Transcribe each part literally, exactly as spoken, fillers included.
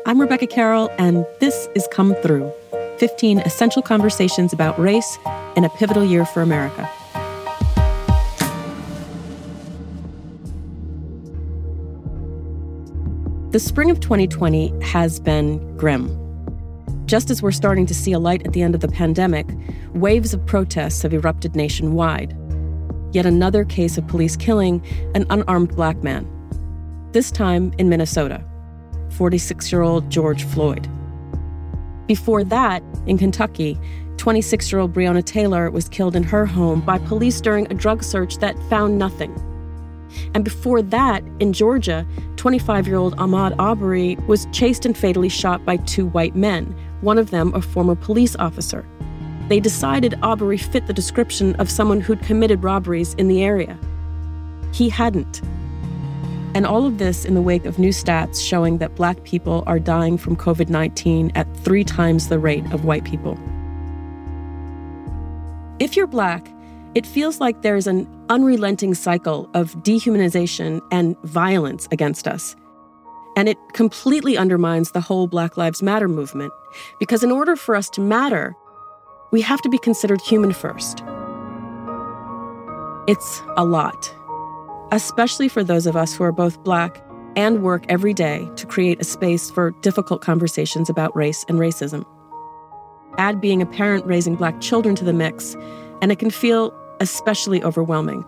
I'm Rebecca Carroll, and this is Come Through, fifteen essential conversations about race in a pivotal year for America. The spring of twenty twenty has been grim. Just as we're starting to see a light at the end of the pandemic, waves of protests have erupted nationwide. Yet another case of police killing an unarmed black man. This time in Minnesota, forty-six-year-old George Floyd. Before that, in Kentucky, twenty-six-year-old Breonna Taylor was killed in her home by police during a drug search that found nothing. And before that, in Georgia, twenty-five-year-old Ahmaud Arbery was chased and fatally shot by two white men, one of them a former police officer. They decided Arbery fit the description of someone who'd committed robberies in the area. He hadn't. And all of this in the wake of new stats showing that black people are dying from covid nineteen at three times the rate of white people. If you're black, it feels like there's an unrelenting cycle of dehumanization and violence against us. And it completely undermines the whole Black Lives Matter movement, because in order for us to matter, we have to be considered human first. It's a lot, especially for those of us who are both black and work every day to create a space for difficult conversations about race and racism. Add being a parent raising black children to the mix, and it can feel especially overwhelming.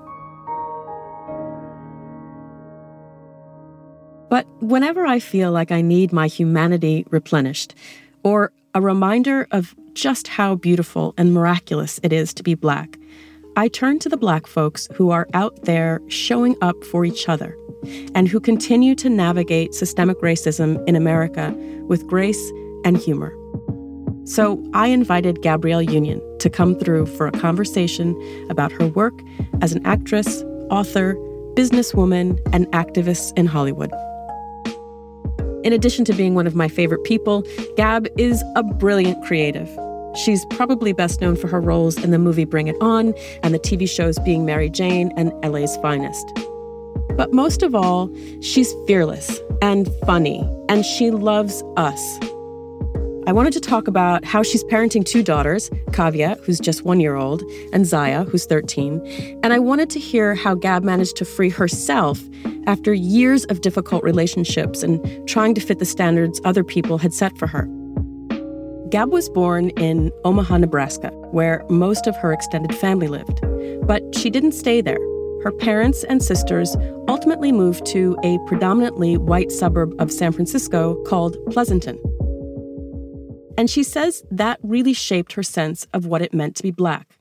But whenever I feel like I need my humanity replenished, or a reminder of just how beautiful and miraculous it is to be black, I turn to the black folks who are out there showing up for each other and who continue to navigate systemic racism in America with grace and humor. So I invited Gabrielle Union to come through for a conversation about her work as an actress, author, businesswoman, and activist in Hollywood. In addition to being one of my favorite people, Gab is a brilliant creative. She's probably best known for her roles in the movie Bring It On and the T V shows Being Mary Jane and L A's Finest. But most of all, she's fearless and funny, and she loves us. I wanted to talk about how she's parenting two daughters, Kavya, who's just one year old, and Zaya, who's thirteen. And I wanted to hear how Gab managed to free herself after years of difficult relationships and trying to fit the standards other people had set for her. Gab was born in Omaha, Nebraska, where most of her extended family lived. But she didn't stay there. Her parents and sisters ultimately moved to a predominantly white suburb of San Francisco called Pleasanton. And she says that really shaped her sense of what it meant to be black.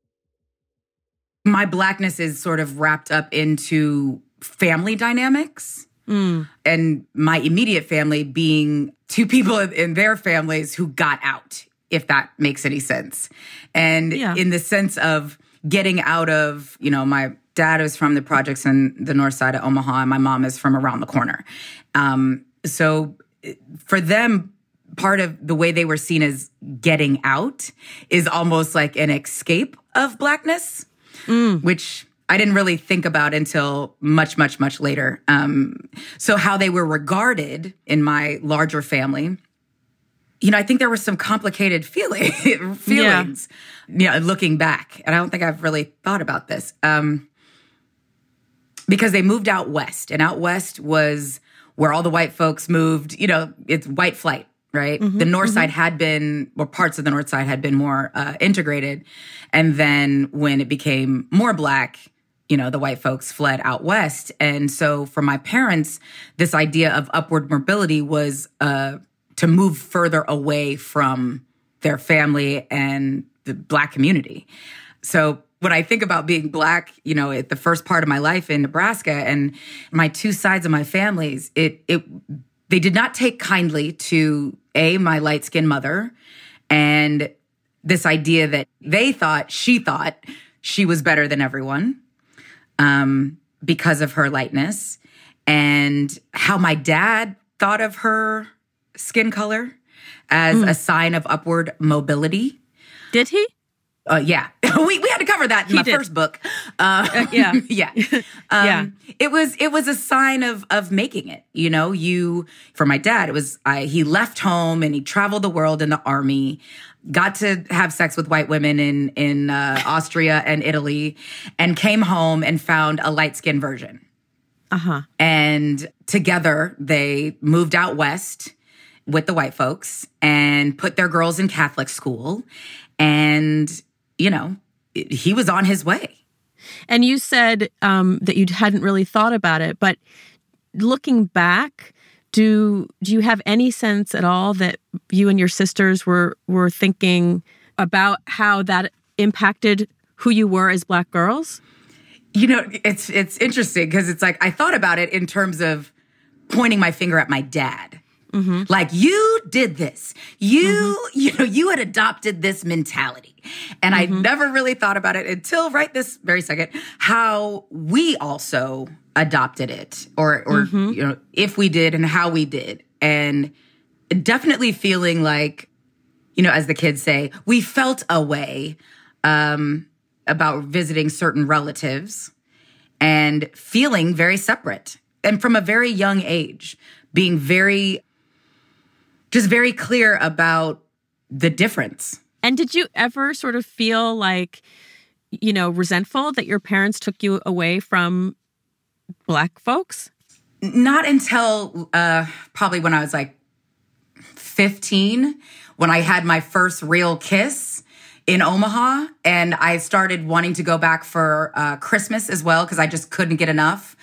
My blackness is sort of wrapped up into family dynamics. Mm. And my immediate family being two people in their families who got out, if that makes any sense. And yeah. in the sense of getting out of, you know, my dad is from the projects in the north side of Omaha, and my mom is from around the corner. Um, so for them, part of the way they were seen as getting out is almost like an escape of blackness, mm. which I didn't really think about until much, much, much later. Um, so how they were regarded in my larger family, you know, I think there were some complicated feeling, feelings, yeah. you know, looking back. And I don't think I've really thought about this. Um, because they moved out west, and out west was where all the white folks moved. You know, it's white flight. Right? Mm-hmm, the north mm-hmm. side had been, or parts of the north side had been more uh, integrated. And then when it became more black, you know, the white folks fled out west. And so for my parents, this idea of upward mobility was uh, to move further away from their family and the black community. So when I think about being black, you know, at the first part of my life in Nebraska and my two sides of my families, it, it, they did not take kindly to, A, my light-skinned mother, and this idea that they thought, she thought, she was better than everyone um, because of her lightness, and how my dad thought of her skin color as mm. a sign of upward mobility. Did he? Uh, yeah. we we had to cover that in He my did. first book. Uh, Uh, yeah. yeah. Um, Yeah. It was it was a sign of of making it. You know, you for my dad, it was I, he left home and he traveled the world in the army, got to have sex with white women in in uh, Austria and Italy, and came home and found a light skinned version. Uh huh. And together they moved out west with the white folks and put their girls in Catholic school. And, you know, he was on his way. And you said um, that you hadn't really thought about it, but looking back, do do you have any sense at all that you and your sisters were were thinking about how that impacted who you were as Black girls? You know, it's it's interesting because it's like I thought about it in terms of pointing my finger at my dad. Mm-hmm. Like, you did this. You, mm-hmm. you know, you had adopted this mentality. And mm-hmm. I never really thought about it until right this very second, how we also adopted it or, or mm-hmm. you know, if we did and how we did. And definitely feeling like, you know, as the kids say, we felt a way um, about visiting certain relatives and feeling very separate. And from a very young age, being very... just very clear about the difference. And did you ever sort of feel like, you know, resentful that your parents took you away from Black folks? Not until uh, probably when I was like fifteen, when I had my first real kiss in Omaha. And I started wanting to go back for uh, Christmas as well because I just couldn't get enough.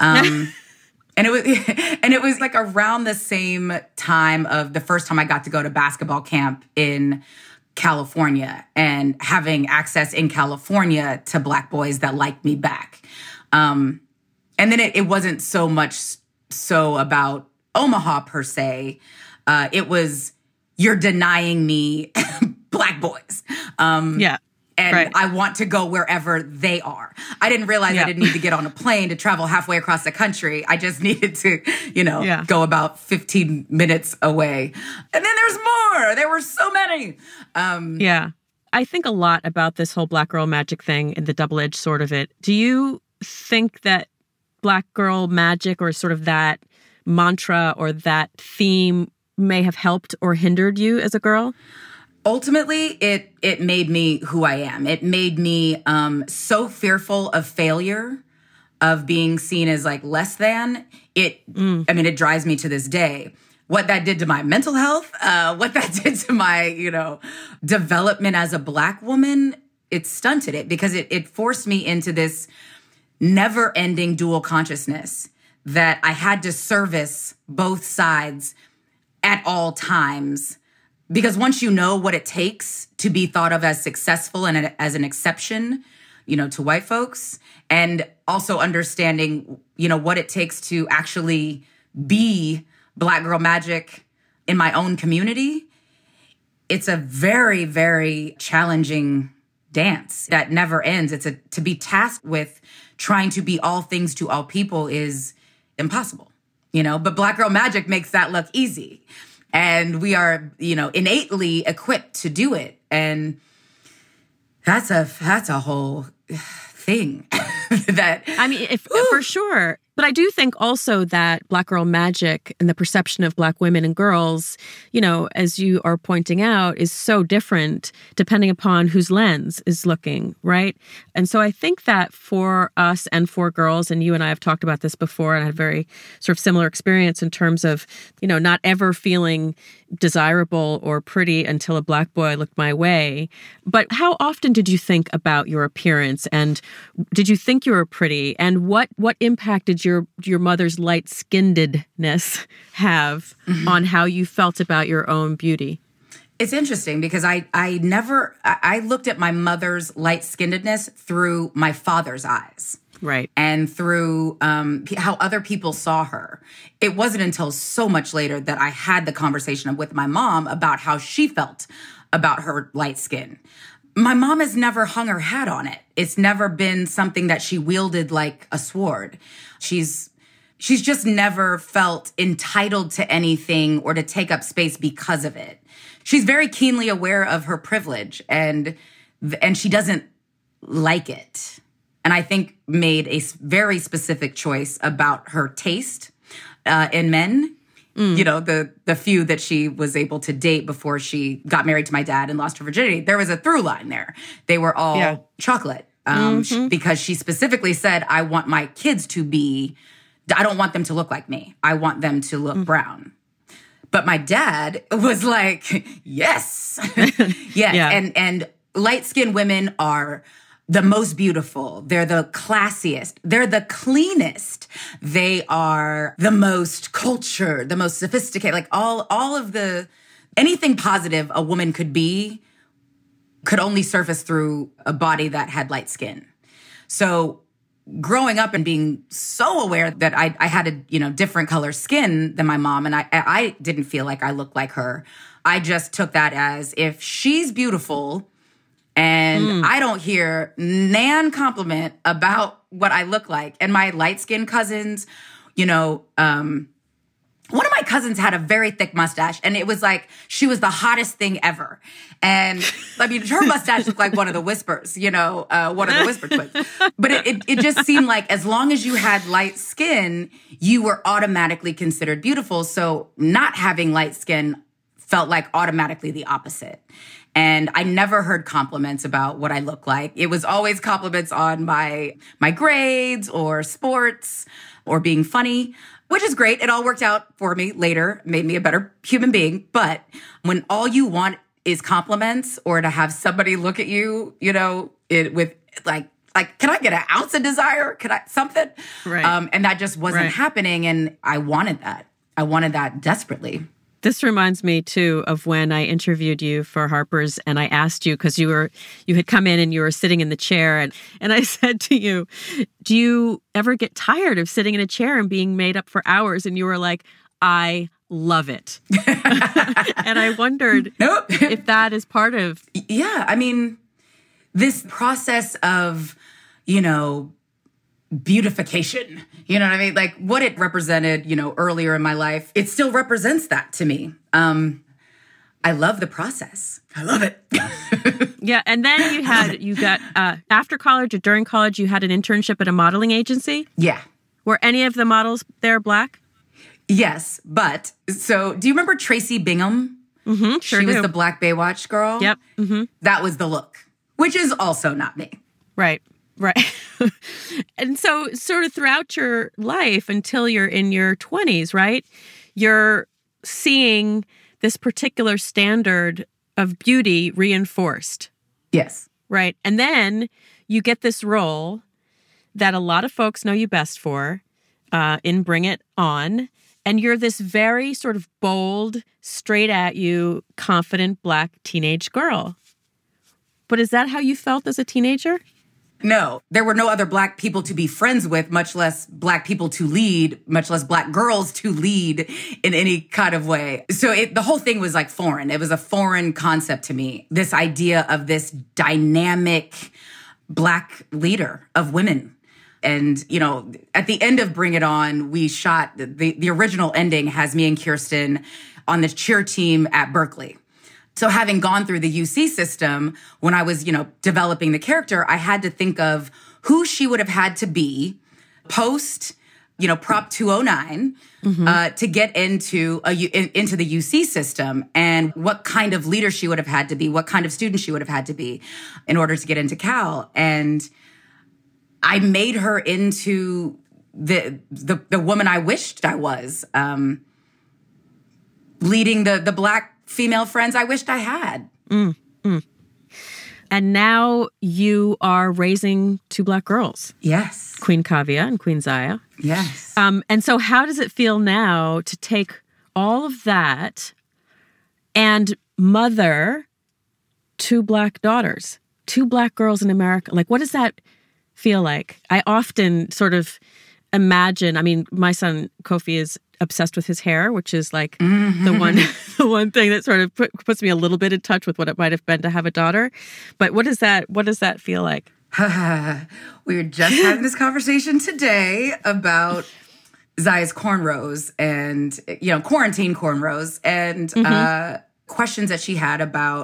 Um And it was, and it was like around the same time of the first time I got to go to basketball camp in California and having access in California to Black boys that liked me back. Um, and then it, it wasn't so much so about Omaha per se. Uh, it was, you're denying me Black boys. Um, yeah. And right. I want to go wherever they are. I didn't realize yeah. I didn't need to get on a plane to travel halfway across the country. I just needed to, you know, yeah. go about fifteen minutes away. And then there's more. There were so many. Um, yeah. I think a lot about this whole Black girl magic thing and the double-edged sword of it. Do you think that Black girl magic or sort of that mantra or that theme may have helped or hindered you as a girl? Ultimately, it it made me who I am. It made me um, so fearful of failure, of being seen as like less than. It, mm. I mean, it drives me to this day. What that did to my mental health, uh, what that did to my, you know, development as a Black woman, it stunted it because it it forced me into this never-ending dual consciousness that I had to service both sides at all times. Because once you know what it takes to be thought of as successful and as an exception, you know, to white folks, and also understanding, you know, what it takes to actually be Black girl magic in my own community, it's a very, very challenging dance that never ends. It's a to be tasked with trying to be all things to all people is impossible, you know, but Black girl magic makes that look easy. And we are, you know, innately equipped to do it. And that's a that's a whole thing that I mean, if, for sure. But I do think also that Black girl magic and the perception of Black women and girls, you know, as you are pointing out, is so different depending upon whose lens is looking, right? And so I think that for us and for girls, and you and I have talked about this before, and I had a very sort of similar experience in terms of, you know, not ever feeling desirable or pretty until a Black boy looked my way. But how often did you think about your appearance, and did you think you were pretty, and what what impact did your your mother's light-skinnedness have mm-hmm. on how you felt about your own beauty? It's interesting because I I never I looked at my mother's light-skinnedness through my father's eyes. Right. And through um, how other people saw her. It wasn't until so much later that I had the conversation with my mom about how she felt about her light skin. My mom has never hung her hat on it. It's never been something that she wielded like a sword. She's she's just never felt entitled to anything or to take up space because of it. She's very keenly aware of her privilege, and and she doesn't like it. And I think made a very specific choice about her taste uh, in men. Mm. You know, the the few that she was able to date before she got married to my dad and lost her virginity. There was a through line there. They were all yeah. chocolate um, mm-hmm. because she specifically said, I want my kids to be, I don't want them to look like me. I want them to look mm. brown. But my dad was like, yes. yeah. yeah. And, and light-skinned women are the most beautiful. They're the classiest. They're the cleanest. They are the most cultured, the most sophisticated. Like all, all of the, anything positive a woman could be could only surface through a body that had light skin. So growing up and being so aware that I, I had a, you know, different color skin than my mom, and I, I didn't feel like I looked like her. I just took that as if she's beautiful and mm. I don't hear nan compliment about what I look like. And my light-skinned cousins, you know, um, one of my cousins had a very thick mustache, and it was like she was the hottest thing ever. And I mean, her mustache looked like one of the Whispers, you know, uh, one of the Whisper twins. But it, it, it just seemed like as long as you had light skin, you were automatically considered beautiful. So not having light skin felt like automatically the opposite. And I never heard compliments about what I look like. It was always compliments on my my grades or sports or being funny, which is great. It all worked out for me later, made me a better human being. But when all you want is compliments or to have somebody look at you, you know, it, with like, like, can I get an ounce of desire? Can I, something? Right. Um, and that just wasn't right. happening. And I wanted that. I wanted that desperately. This reminds me, too, of when I interviewed you for Harper's and I asked you, because you were you had come in and you were sitting in the chair, and, and I said to you, do you ever get tired of sitting in a chair and being made up for hours? And you were like, I love it. And I wondered nope. if that is part of... Yeah, I mean, this process of, you know, beautification, you know what I mean? Like what it represented, you know, earlier in my life, it still represents that to me. Um, I love the process. I love it. Yeah. And then you had, you got, uh, after college or during college, you had an internship at a modeling agency? Yeah. Were any of the models there Black? Yes. But, so do you remember Tracy Bingham? Mm-hmm, sure She do. was the Black Baywatch girl? Yep. Mm-hmm. That was the look, which is also not me. Right. Right. And so sort of throughout your life until you're in your twenties, right, you're seeing this particular standard of beauty reinforced. Yes. Right. And then you get this role that a lot of folks know you best for uh, in Bring It On. And you're this very sort of bold, straight at you, confident Black teenage girl. But is that how you felt as a teenager? No, there were no other Black people to be friends with, much less Black people to lead, much less Black girls to lead in any kind of way. So it, the whole thing was like foreign. It was a foreign concept to me. This idea of this dynamic Black leader of women. And, you know, at the end of Bring It On, we shot, the, the original ending has me and Kirsten on the cheer team at Berkeley. So having gone through the U C system, when I was, you know, developing the character, I had to think of who she would have had to be post, you know, Prop two oh nine mm-hmm. uh, to get into a, in, into the U C system, and what kind of leader she would have had to be, what kind of student she would have had to be in order to get into Cal. And I made her into the the, the woman I wished I was, um, leading the the Black female friends I wished I had. Mm, mm. And now you are raising two Black girls. Yes. Queen Kavya and Queen Zaya. Yes. Um, and so how does it feel now to take all of that and mother two Black daughters, two Black girls in America? Like, what does that feel like? I often sort of imagine, I mean, my son Kofi is obsessed with his hair, which is like mm-hmm. the one the one thing that sort of put, puts me a little bit in touch with what it might have been to have a daughter. But what does that what does that feel like? We were just having this conversation today about Zaya's cornrows and, you know, quarantine cornrows and mm-hmm. uh, questions that she had about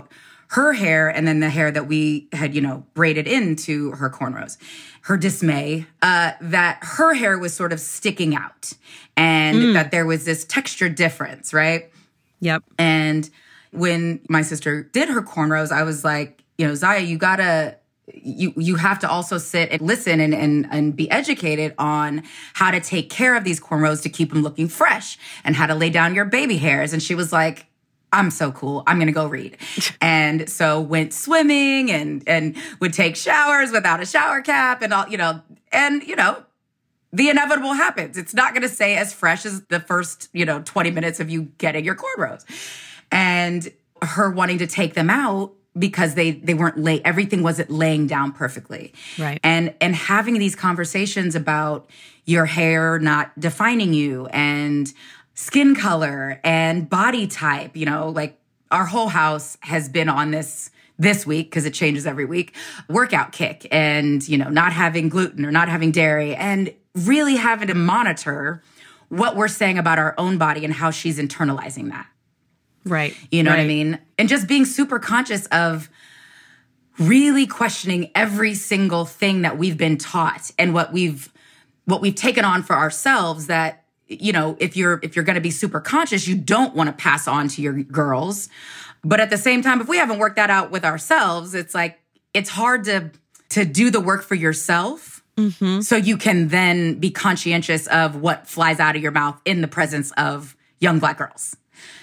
her hair and then the hair that we had, you know, braided into her cornrows, her dismay, uh, that her hair was sort of sticking out and mm. that there was this texture difference, right? Yep. And when my sister did her cornrows, I was like, you know, Zaya, you gotta, you you have to also sit and listen and, and, and be educated on how to take care of these cornrows to keep them looking fresh and how to lay down your baby hairs. And she was like, I'm so cool. I'm going to go read. And so went swimming and, and would take showers without a shower cap and all, you know, and, you know, the inevitable happens. It's not going to stay as fresh as the first, you know, twenty minutes of you getting your cornrows. And her wanting to take them out because they they weren't lay everything wasn't laying down perfectly. Right. And and having these conversations about your hair not defining you and skin color and body type, you know, like our whole house has been on this this week, because it changes every week, workout kick and, you know, not having gluten or not having dairy and really having to monitor what we're saying about our own body and how she's internalizing that. Right. You know right. what I mean? And just being super conscious of really questioning every single thing that we've been taught and what we've what we've taken on for ourselves that, you know, if you're if you're going to be super conscious, you don't want to pass on to your girls. But at the same time, if we haven't worked that out with ourselves, it's like it's hard to to do the work for yourself. Mm-hmm. So you can then be conscientious of what flies out of your mouth in the presence of young Black girls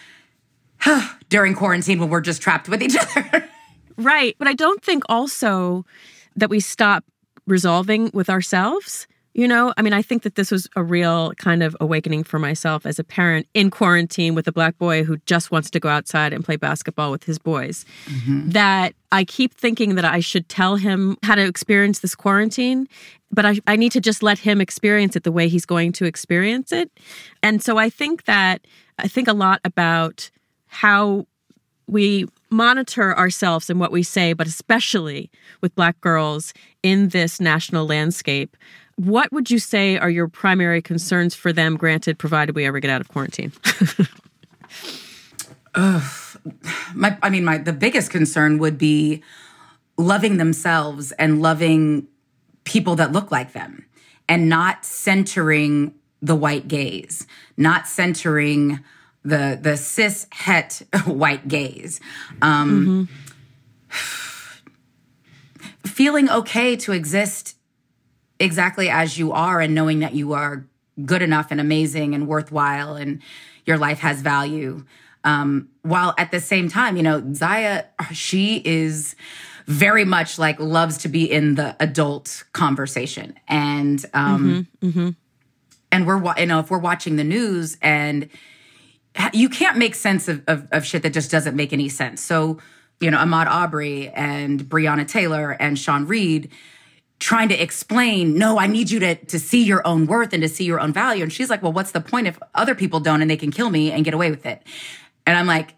during quarantine when we're just trapped with each other. Right. But I don't think also that we stop resolving with ourselves. You know, I mean, I think that this was a real kind of awakening for myself as a parent in quarantine with a Black boy who just wants to go outside and play basketball with his boys. Mm-hmm. That I keep thinking that I should tell him how to experience this quarantine, but I, I need to just let him experience it the way he's going to experience it. And so I think that, I think a lot about how we monitor ourselves and what we say, but especially with Black girls in this national landscape. What would you say are your primary concerns for them, granted, provided we ever get out of quarantine? uh, my, I mean, my the biggest concern would be loving themselves and loving people that look like them and not centering the white gaze, not centering the the cis het white gaze. Um, mm-hmm. Feeling okay to exist exactly as you are and knowing that you are good enough and amazing and worthwhile and your life has value. Um, while at the same time, you know, Zaya, she is very much like loves to be in the adult conversation. And, um, mm-hmm, mm-hmm. and we're, you know, if we're watching the news and you can't make sense of, of, of shit that just doesn't make any sense. So, you know, Ahmaud Arbery and Breonna Taylor and Sean Reed trying to explain, no, I need you to, to see your own worth and to see your own value. And she's like, well, what's the point if other people don't and they can kill me and get away with it? And I'm like,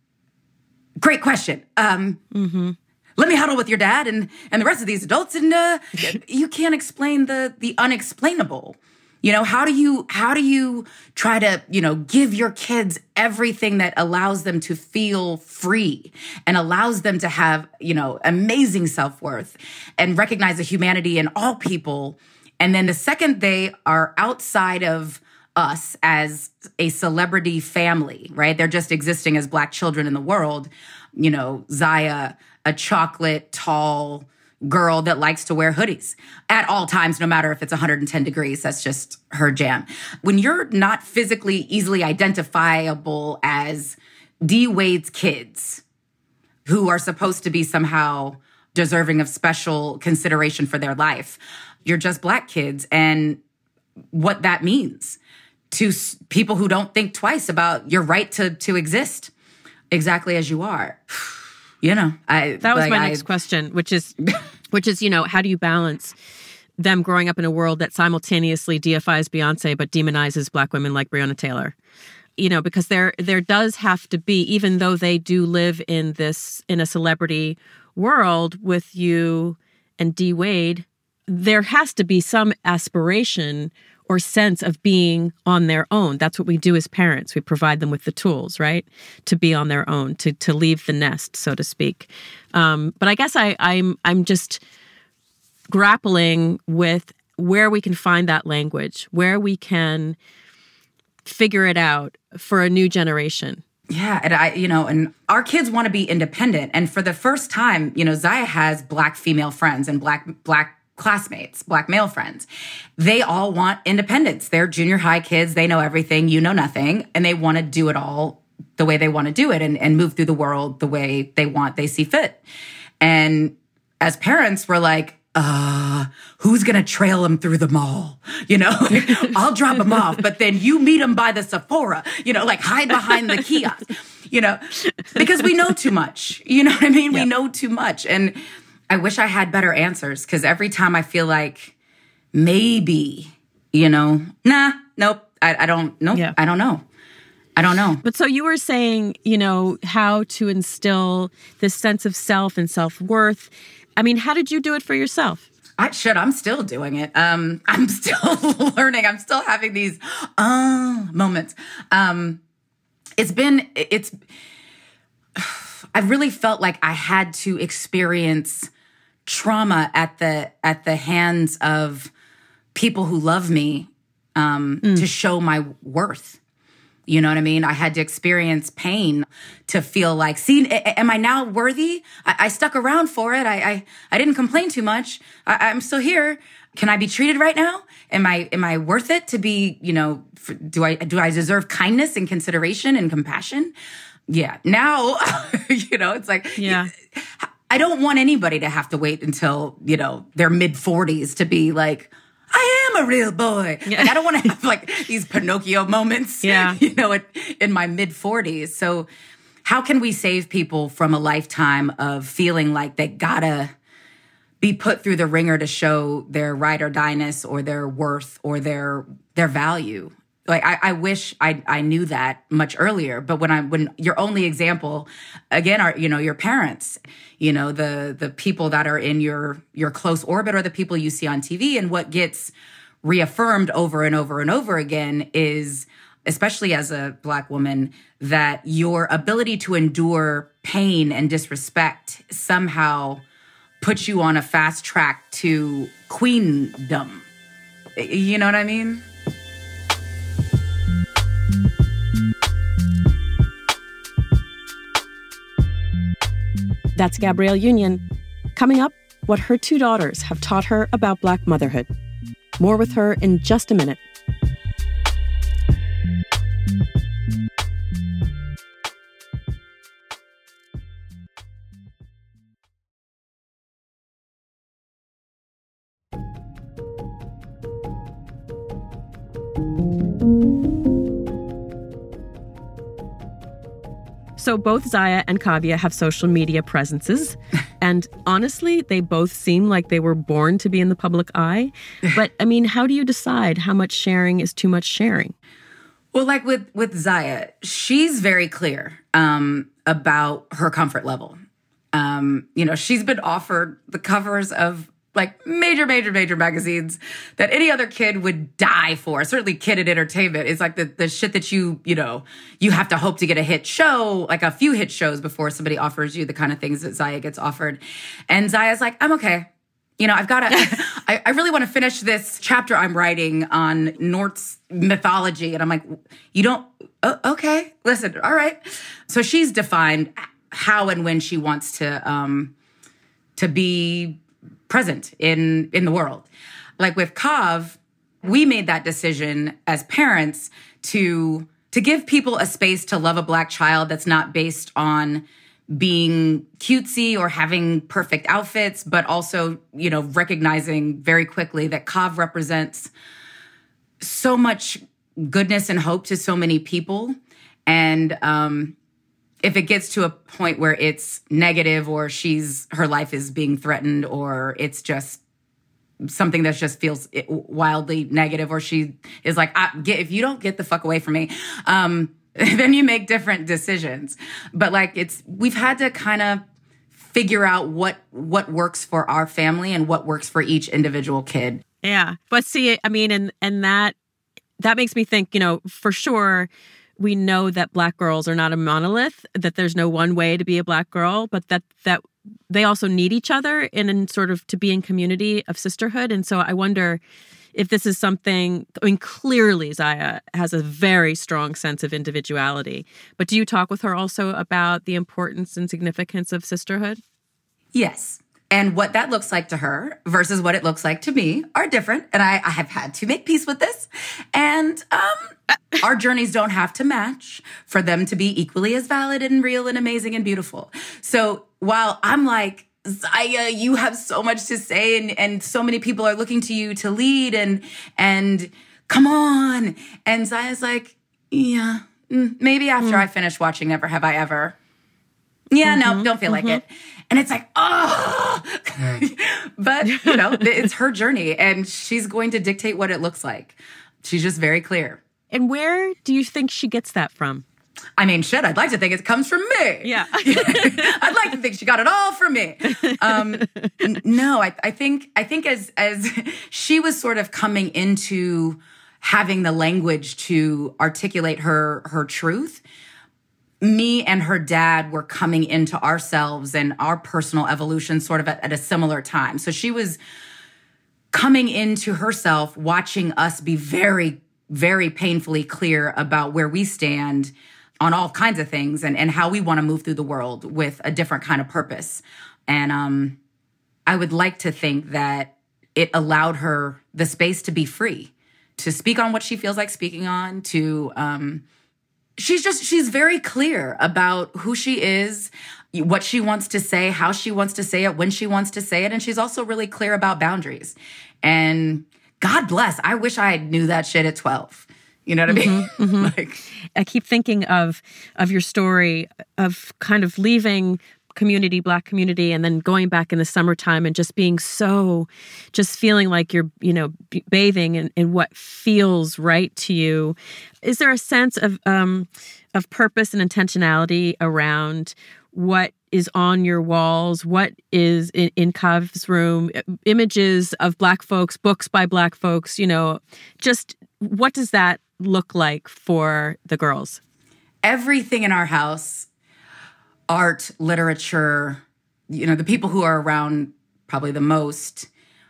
great question. Um, mm-hmm. Let me huddle with your dad and, and the rest of these adults. And uh, you can't explain the the unexplainable. You know, how do you how do you try to, you know, give your kids everything that allows them to feel free and allows them to have, you know, amazing self-worth and recognize the humanity in all people. And then the second they are outside of us as a celebrity family, right? They're just existing as Black children in the world. You know, Zaya, a chocolate, tall girl that likes to wear hoodies at all times, no matter if it's one hundred ten degrees. That's just her jam. When you're not physically easily identifiable as D. Wade's kids, who are supposed to be somehow deserving of special consideration for their life, you're just Black kids. And what that means to people who don't think twice about your right to, to exist exactly as you are. You know, I, that was like, my I, next question, which is, which is, you know, how do you balance them growing up in a world that simultaneously deifies Beyonce but demonizes Black women like Breonna Taylor? You know, because there there does have to be, even though they do live in this in a celebrity world with you and D. Wade, there has to be some aspiration or sense of being on their own. That's what we do as parents. We provide them with the tools, right, to be on their own, to to leave the nest, so to speak. Um, but I guess I, I'm I'm just grappling with where we can find that language, where we can figure it out for a new generation. Yeah, and I, you know, and our kids want to be independent. And for the first time, you know, Zaya has Black female friends and Black Black classmates, Black male friends. They all want independence. They're junior high kids. They know everything. You know nothing. And they want to do it all the way they want to do it and, and move through the world the way they want, they see fit. And as parents, we're like, uh, who's going to trail them through the mall? You know, like, I'll drop them off, but then you meet them by the Sephora, you know, like hide behind the kiosk, you know, because we know too much. You know what I mean? Yep. We know too much. And I wish I had better answers, because every time I feel like maybe, you know, nah, nope, I, I don't, nope, yeah. I don't know. I don't know. But so you were saying, you know, how to instill this sense of self and self-worth. I mean, how did you do it for yourself? I should. I'm still doing it. Um, I'm still learning. I'm still having these uh, moments. Um, it's been, it's, I really felt like I had to experience trauma at the, at the hands of people who love me um, mm. to show my worth. You know what I mean? I had to experience pain to feel like, see, am I now worthy? I, I stuck around for it. I, I, I didn't complain too much. I, I'm still here. Can I be treated right now? Am I, am I worth it to be, you know, for, do I, do I deserve kindness and consideration and compassion? Yeah. Now, you know, it's like, yeah. I don't want anybody to have to wait until, you know, their mid forties to be like, I am a real boy. Yeah. Like, I don't want to have like these Pinocchio moments, yeah. you know, in, in my mid forties. So how can we save people from a lifetime of feeling like they gotta be put through the ringer to show their ride or die-ness or their worth or their their value? Like, I, I wish I, I knew that much earlier. But when I, when your only example, again, are, you know, your parents, you know, the, the people that are in your, your close orbit or the people you see on T V. And what gets reaffirmed over and over and over again is, especially as a Black woman, that your ability to endure pain and disrespect somehow puts you on a fast track to queendom. You know what I mean? That's Gabrielle Union. Coming up, what her two daughters have taught her about Black motherhood. More with her in just a minute. So both Zaya and Kavya have social media presences. And honestly, they both seem like they were born to be in the public eye. But I mean, how do you decide how much sharing is too much sharing? Well, like with, with Zaya, she's very clear um, about her comfort level. Um, you know, she's been offered the covers of like major, major, major magazines that any other kid would die for. Certainly Kid and Entertainment is like the, the shit that you, you know, you have to hope to get a hit show, like a few hit shows before somebody offers you the kind of things that Zaya gets offered. And Zaya's like, I'm okay. You know, I've got to, I, I really want to finish this chapter I'm writing on Nort's mythology. And I'm like, you don't, oh, okay, listen, all right. So she's defined how and when she wants to, um, to be present in, in the world. Like with Kav, we made that decision as parents to, to give people a space to love a Black child that's not based on being cutesy or having perfect outfits, but also, you know, recognizing very quickly that Kav represents so much goodness and hope to so many people. And, um, if it gets to a point where it's negative or she's, her life is being threatened or it's just something that just feels wildly negative or she is like, I, get, if you don't get the fuck away from me, um, then you make different decisions. But like it's, we've had to kind of figure out what, what works for our family and what works for each individual kid. Yeah. But see, I mean, and and that that makes me think, you know, for sure, we know that Black girls are not a monolith, that there's no one way to be a Black girl, but that that they also need each other in, in sort of to be in community of sisterhood. And so I wonder if this is something, I mean, clearly Zaya has a very strong sense of individuality. But do you talk with her also about the importance and significance of sisterhood? Yes. And what that looks like to her versus what it looks like to me are different. And I, I have had to make peace with this. And um, our journeys don't have to match for them to be equally as valid and real and amazing and beautiful. So while I'm like, Zaya, you have so much to say and, and so many people are looking to you to lead and, and come on. And Zaya's like, yeah, maybe after mm. I finish watching Never Have I Ever. Yeah, mm-hmm, no, don't feel mm-hmm. like it. And it's like, oh, but you know, it's her journey and she's going to dictate what it looks like. She's just very clear. And where do you think she gets that from? I mean, shit, I'd like to think it comes from me. Yeah. I'd like to think she got it all from me. Um, n- no, I, I think, I think as, as she was sort of coming into having the language to articulate her, her truth, me and her dad were coming into ourselves and our personal evolution sort of at, at a similar time. So she was coming into herself, watching us be very, very painfully clear about where we stand on all kinds of things and, and how we want to move through the world with a different kind of purpose. And um, I would like to think that it allowed her the space to be free, to speak on what she feels like speaking on, to... Um, She's just, she's very clear about who she is, what she wants to say, how she wants to say it, when she wants to say it. And she's also really clear about boundaries. And God bless, I wish I knew that shit at twelve. You know what I mean? Mm-hmm, mm-hmm. Like, I keep thinking of, of your story of kind of leaving community, Black community, and then going back in the summertime and just being so, just feeling like you're, you know, b- bathing in, in what feels right to you. Is there a sense of um, of purpose and intentionality around what is on your walls, what is in, in Kav's room, images of Black folks, books by Black folks, you know, just what does that look like for the girls? Everything in our house, art, literature, you know, the people who are around probably the most,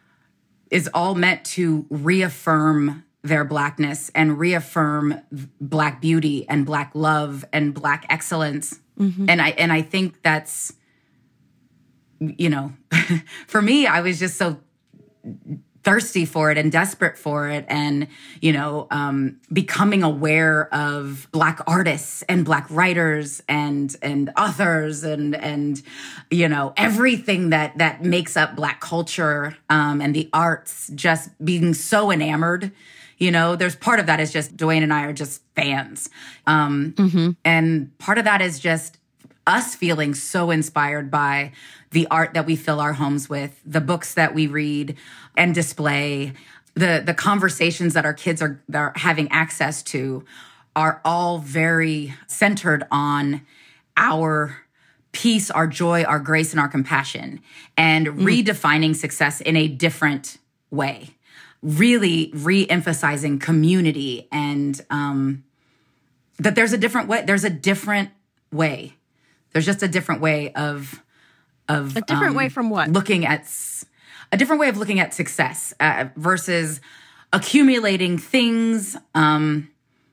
is all meant to reaffirm their Blackness and reaffirm Black beauty and Black love and Black excellence. Mm-hmm. And I and I think that's, you know, for me, I was just so thirsty for it and desperate for it. And, you know, um, becoming aware of Black artists and Black writers and, and authors and, and, you know, everything that, that makes up Black culture, um, and the arts, just being so enamored. You know, there's part of that is just Dwayne and I are just fans. Um, mm-hmm. And part of that is just us feeling so inspired by the art that we fill our homes with, the books that we read and display, the the conversations that our kids are, are having access to are all very centered on our peace, our joy, our grace, and our compassion, and mm. redefining success in a different way, really re-emphasizing community and um, that there's a different way. There's a different way. There's just a different way of of a different um, way from what? Looking at a different way of looking at success uh, versus accumulating things, um,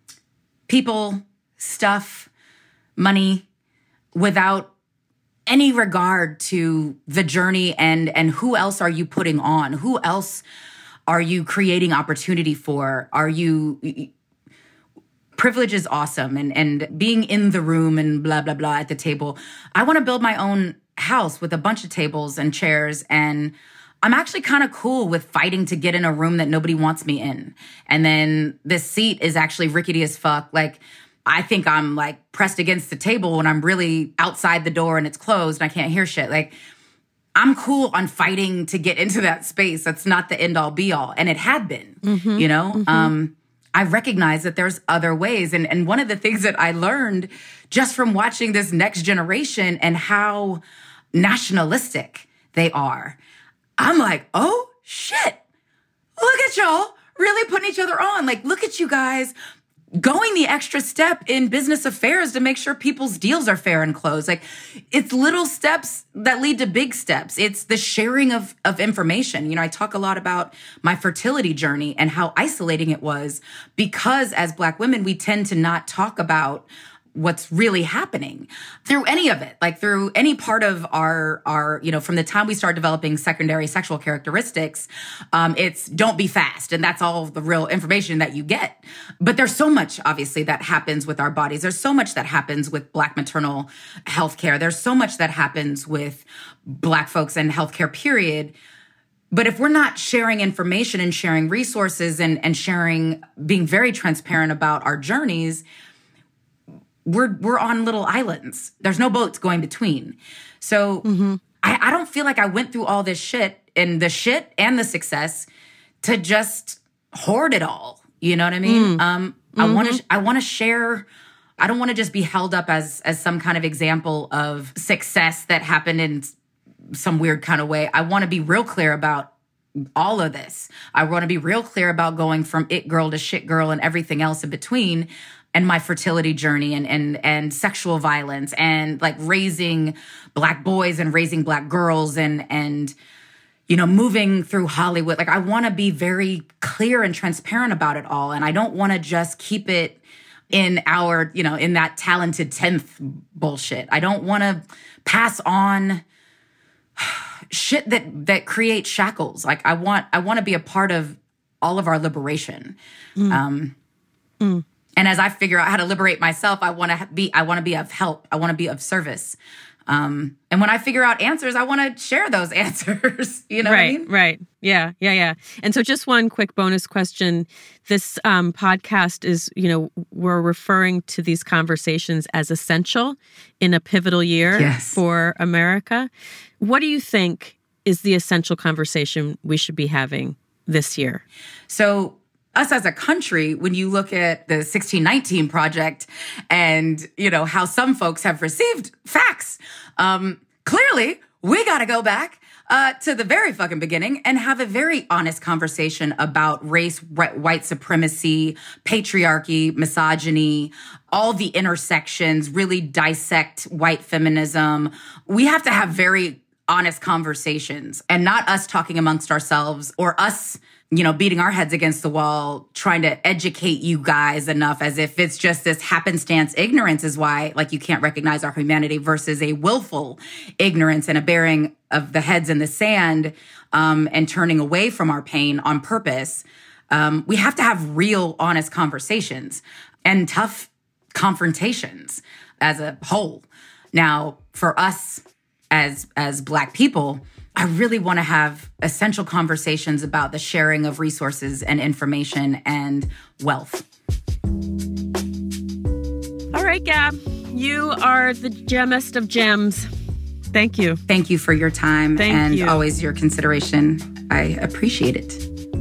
people, stuff, money, without any regard to the journey and and who else are you putting on? Who else are you creating opportunity for? Are you... Privilege is awesome, and, and being in the room and blah, blah, blah at the table. I want to build my own house with a bunch of tables and chairs, and I'm actually kind of cool with fighting to get in a room that nobody wants me in. And then this seat is actually rickety as fuck. Like, I think I'm like pressed against the table when I'm really outside the door and it's closed and I can't hear shit. Like, I'm cool on fighting to get into that space. That's not the end all be all. And it had been, mm-hmm, you know? Mm-hmm. Um, I recognize that there's other ways. And, and one of the things that I learned just from watching this next generation and how nationalistic they are, I'm like, oh, shit. look at y'all really putting each other on. Like, look at you guys going the extra step in business affairs to make sure people's deals are fair and closed. Like, it's little steps that lead to big steps. It's the sharing of, of information. You know, I talk a lot about my fertility journey and how isolating it was because as Black women, we tend to not talk about what's really happening through any of it, like through any part of our, our, you know, from the time we start developing secondary sexual characteristics, um, it's don't be fast. And that's all the real information that you get. But there's so much, obviously, that happens with our bodies. There's so much that happens with Black maternal health care. There's so much that happens with Black folks and healthcare, period. But if we're not sharing information and sharing resources and, and sharing, being very transparent about our journeys, we're we're on little islands. There's no boats going between. So mm-hmm. I, I don't feel like I went through all this shit and the shit and the success to just hoard it all. You know what I mean? Mm. Um, mm-hmm. I want to I want to share. I don't want to just be held up as as some kind of example of success that happened in some weird kind of way. I want to be real clear about all of this. I want to be real clear about going from it girl to shit girl and everything else in between. And my fertility journey and, and, and sexual violence and like raising Black boys and raising Black girls and, and, you know, moving through Hollywood. Like I want to be very clear and transparent about it all. And I don't want to just keep it in our, you know, in that talented tenth bullshit. I don't want to pass on shit that, that creates shackles. Like I want, I want to be a part of all of our liberation. Mm. Um, mm. And as I figure out how to liberate myself, I want to be, I want to be of help. I want to be of service. Um, and when I figure out answers, I want to share those answers. You know right, what I mean? Right. Yeah. Yeah. Yeah. And so just one quick bonus question. This um, podcast is, you know, we're referring to these conversations as essential in a pivotal year yes. for America. What do you think is the essential conversation we should be having this year? So us as a country, when you look at the sixteen nineteen Project and, you know, how some folks have received facts, um, clearly we got to go back uh, to the very fucking beginning and have a very honest conversation about race, white supremacy, patriarchy, misogyny, all the intersections, really dissect white feminism. We have to have very honest conversations and not us talking amongst ourselves or us, you know, beating our heads against the wall, trying to educate you guys enough as if it's just this happenstance ignorance is why, like, you can't recognize our humanity versus a willful ignorance and a bearing of the heads in the sand um, and turning away from our pain on purpose. Um, we have to have real, honest conversations and tough confrontations as a whole. Now, for us as as Black people, I really want to have essential conversations about the sharing of resources and information and wealth. All right, Gab, you are the gemmest of gems. Thank you. Thank you for your time Thank and you. always your consideration. I appreciate it.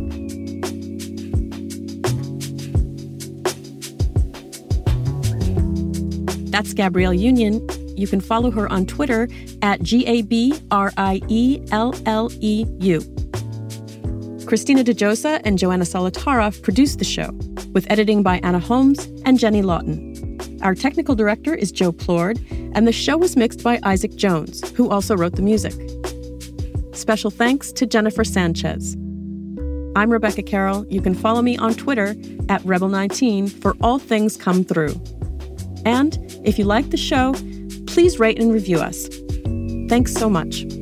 That's Gabrielle Union. You can follow her on Twitter at G A B R I E L L E U. Christina DeJosa and Joanna Solotaroff produced the show, with editing by Anna Holmes and Jenny Lawton. Our technical director is Joe Plord, and the show was mixed by Isaac Jones, who also wrote the music. Special thanks to Jennifer Sanchez. I'm Rebecca Carroll. You can follow me on Twitter at Rebel nineteen for all things come through. And if you like the show, please rate and review us. Thanks so much.